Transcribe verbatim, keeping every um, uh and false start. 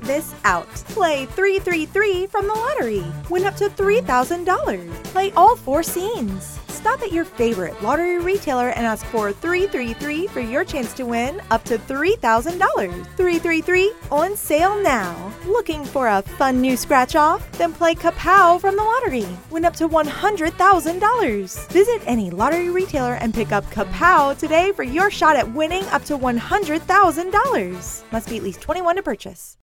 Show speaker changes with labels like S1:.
S1: miss out. Play three three three from the lottery. Win up to three thousand dollars. Play all four scenes. Stop at your favorite lottery retailer and ask for three three three for your chance to win up to three thousand dollars. three three three on sale now. Looking for a fun new scratch-off? Then play Kapow from the lottery. Win up to one hundred thousand dollars. Visit any lottery retailer and pick up Kapow today for your shot at winning up to one hundred thousand dollars. Must be at least twenty-one to purchase.